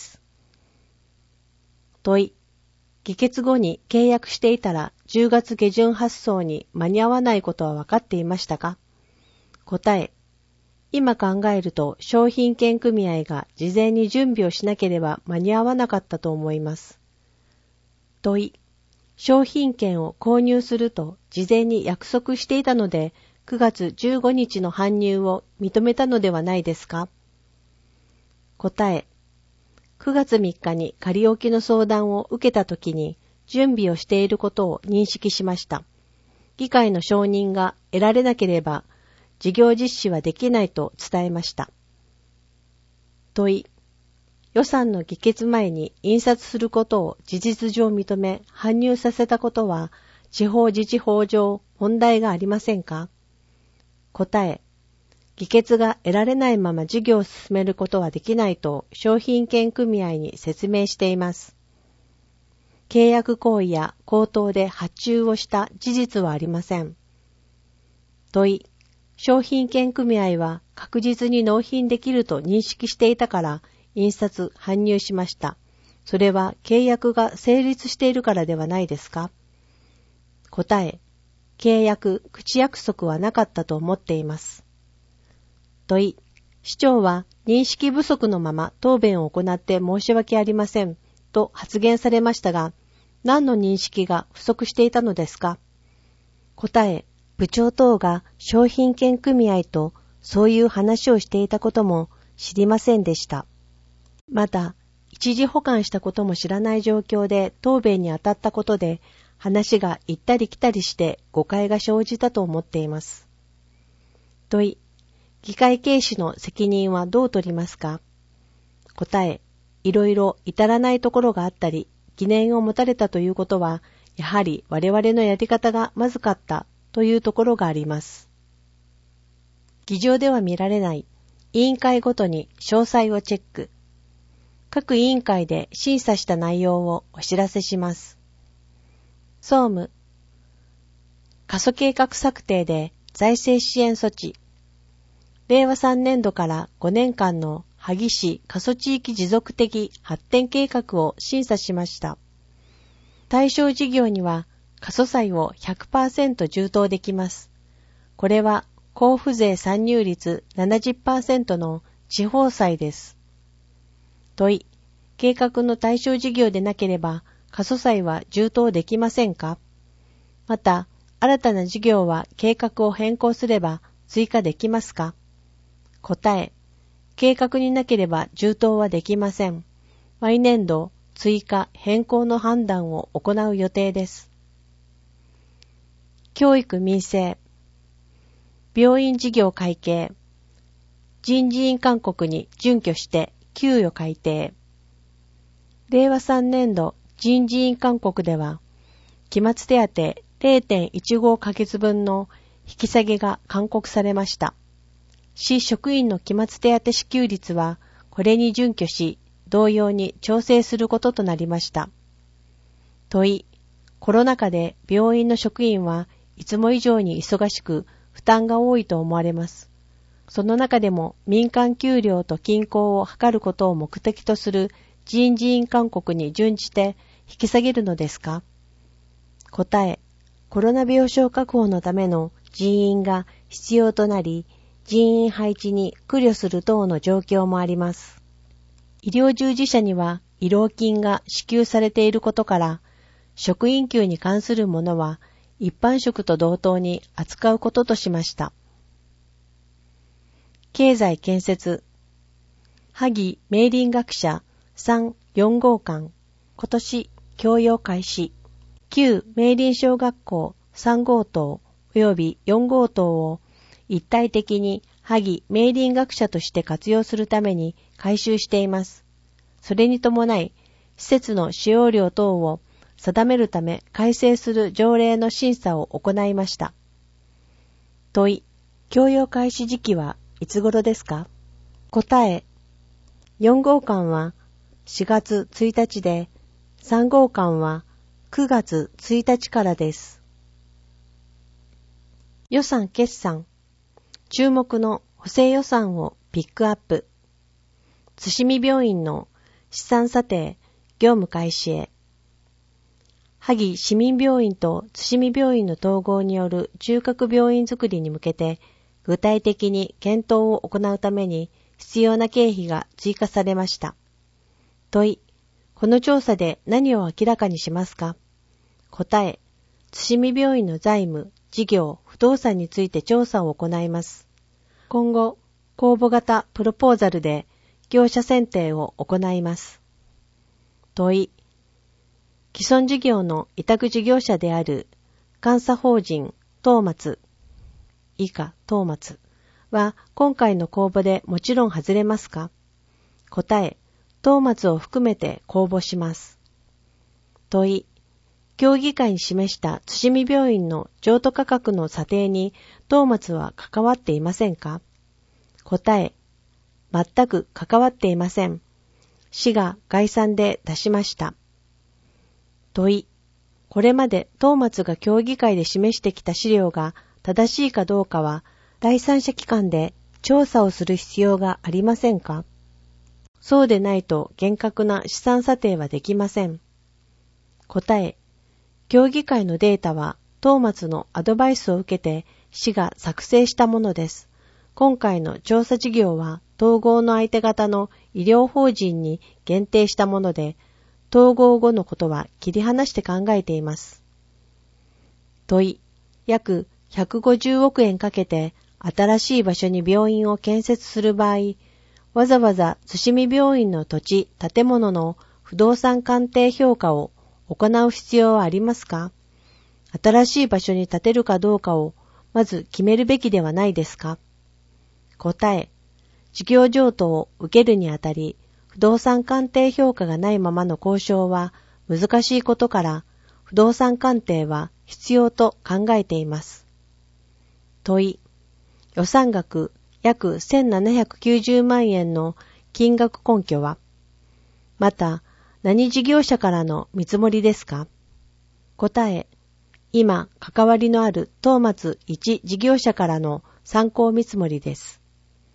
問い。議決後に契約していたら10月下旬発送に間に合わないことは分かっていましたか？答え。今考えると商品券組合が事前に準備をしなければ間に合わなかったと思います。問い。商品券を購入すると事前に約束していたので9月15日の搬入を認めたのではないですか？答え。9月3日に仮置きの相談を受けたときに準備をしていることを認識しました。議会の承認が得られなければ事業実施はできないと伝えました。問い。予算の議決前に印刷することを事実上認め搬入させたことは地方自治法上問題がありませんか？答え。議決が得られないまま事業を進めることはできないと商品券組合に説明しています。契約行為や口頭で発注をした事実はありません。問い。商品券組合は確実に納品できると認識していたから印刷搬入しました。それは契約が成立しているからではないですか？答え。契約、口約束はなかったと思っています。問い。市長は認識不足のまま答弁を行って申し訳ありませんと発言されましたが、何の認識が不足していたのですか？答え。部長等が商品券組合とそういう話をしていたことも知りませんでした。また、一時保管したことも知らない状況で答弁に当たったことで話が行ったり来たりして誤解が生じたと思っています。問い。議会軽視の責任はどう取りますか？答え。いろいろ至らないところがあったり、疑念を持たれたということは、やはり我々のやり方がまずかったというところがあります。議場では見られない委員会ごとに詳細をチェック。各委員会で審査した内容をお知らせします。総務。過疎計画策定で財政支援措置。 令和3年度から5年間の萩市過疎地域持続的発展計画を審査しました。対象事業には過疎債を 100% 充当できます。これは交付税参入率 70% の地方債です。問い、計画の対象事業でなければ過疎債は充当できませんか？また、新たな事業は計画を変更すれば追加できますか？答え、計画になければ充当はできません。毎年度、追加・変更の判断を行う予定です。教育民生、病院事業改定、人事院勧告に準拠して給与改定。令和3年度人事院勧告では、期末手当 0.15 ヶ月分の引き下げが勧告されました。市職員の期末手当支給率はこれに準拠し、同様に調整することとなりました。問い、コロナ禍で病院の職員はいつも以上に忙しく負担が多いと思われます。その中でも民間給料と均衡を図ることを目的とする人事院勧告に準じて引き下げるのですか？答え、コロナ病床確保のための人員が必要となり、人員配置に苦慮する等の状況もあります。医療従事者には慰労金が支給されていることから、職員給に関するものは一般職と同等に扱うこととしました。経済建設、萩明林学者3・4号館、今年教養開始。旧明林小学校3号棟及び4号棟を一体的に萩明林学者として活用するために改修しています。それに伴い、施設の使用料等を定めるため改正する条例の審査を行いました。問い、教養開始時期はいつ頃ですか？答え、4号館は4月1日で、3号館は9月1日からです。予算決算。注目の補正予算をピックアップ。津見病院の資産査定、業務開始へ。萩市民病院と津見病院の統合による中核病院づくりに向けて、具体的に検討を行うために必要な経費が追加されました。問い、この調査で何を明らかにしますか？答え、津見病院の財務、事業、不動産について調査を行います。今後、公募型プロポーザルで業者選定を行います。問い、既存事業の委託事業者である監査法人東松、以下東松は今回の公募でもちろん外れますか？答え、東松を含めて公募します。問い、協議会に示した津見病院の譲渡価格の査定に東松は関わっていませんか？答え、全く関わっていません。市が概算で出しました。問い、これまで東松が協議会で示してきた資料が正しいかどうかは第三者機関で調査をする必要がありませんか？そうでないと厳格な資産査定はできません。答え、協議会のデータは東松のアドバイスを受けて市が作成したものです。今回の調査事業は統合の相手方の医療法人に限定したもので、統合後のことは切り離して考えています。問い、約150億円かけて新しい場所に病院を建設する場合、わざわざ津見病院の土地、建物の不動産鑑定評価を行う必要はありますか？新しい場所に建てるかどうかをまず決めるべきではないですか？答え、事業譲渡を受けるにあたり、不動産鑑定評価がないままの交渉は難しいことから、不動産鑑定は必要と考えています。問い、予算額約1790万円の金額根拠は、また何事業者からの見積もりですか？答え、今関わりのある東松一事業者からの参考見積もりです。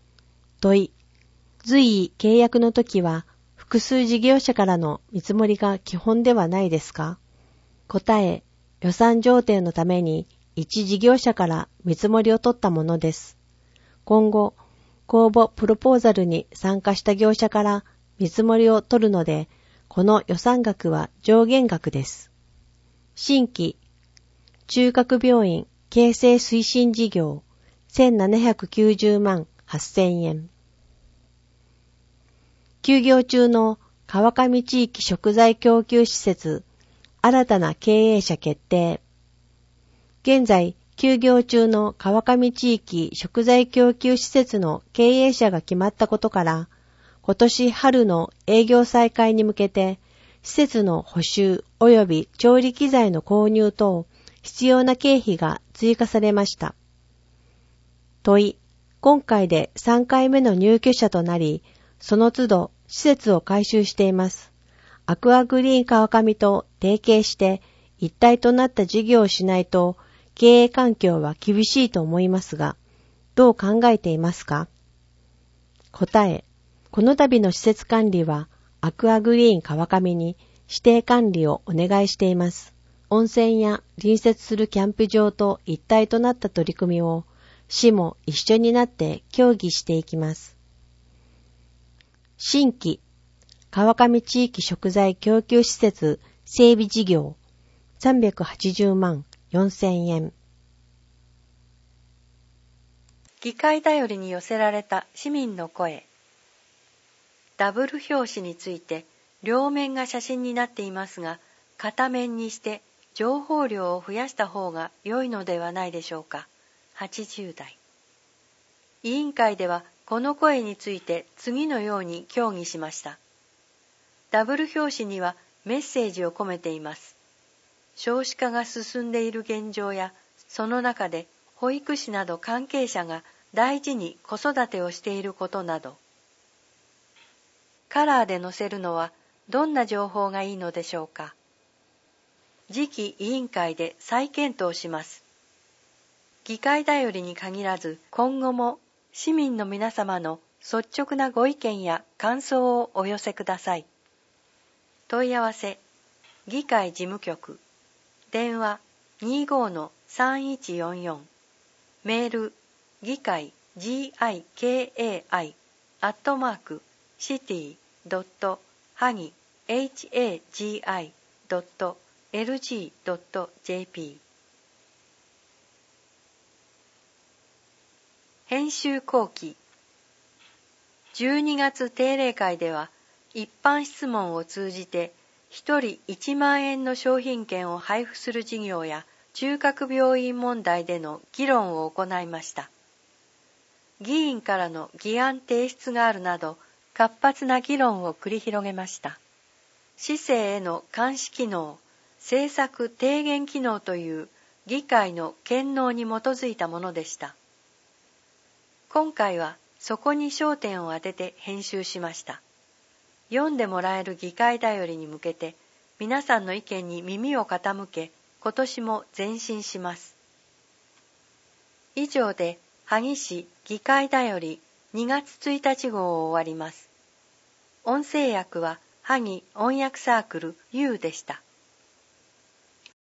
問い。随意契約の時は複数事業者からの見積もりが基本ではないですか？答え。予算上程のために一事業者から見積もりを取ったものです。今後、公募プロポーザルに参加した業者から見積もりを取るので、この予算額は上限額です。新規、中核病院形成推進事業、1790万8000円。休業中の川上地域食材供給施設、新たな経営者決定。現在、休業中の川上地域食材供給施設の経営者が決まったことから、今年春の営業再開に向けて、施設の補修及び調理機材の購入等、必要な経費が追加されました。問い、今回で3回目の入居者となり、その都度施設を改修しています。アクアグリーン川上と提携して一体となった事業をしないと経営環境は厳しいと思いますが、どう考えていますか？答え、この度の施設管理はアクアグリーン川上に指定管理をお願いしています。温泉や隣接するキャンプ場と一体となった取り組みを市も一緒になって協議していきます。新規、川上地域食材供給施設整備事業380万4000円。 議会だよりに寄せられた市民の声。ダブル表紙について両面が写真になっていますが、片面にして情報量を増やした方が良いのではないでしょうか。80代。委員会ではこの声について次のように協議しました。ダブル表紙にはメッセージを込めています。少子化が進んでいる現状や、その中で保育士など関係者が大事に子育てをしていることなど。カラーで載せるのはどんな情報がいいのでしょうか。次期委員会で再検討します。議会だよりに限らず、今後も市民の皆様の率直なご意見や感想をお寄せください。問い合わせ、議会事務局、電話 25-3144、メール、議会 gikai@hagi.lg.jp。 編集後期。12月定例会では、一般質問を通じて1人1万円の商品券を配布する事業や中核病院問題での議論を行いました。議員からの議案提出があるなど活発な議論を繰り広げました。市政への監視機能、政策提言機能という議会の権能に基づいたものでした。今回はそこに焦点を当てて編集しました。読んでもらえる議会だよりに向けて皆さんの意見に耳を傾け、今年も前進します。以上で萩市議会だより2月1日号を終わります。音声訳は萩音訳サークル U でした。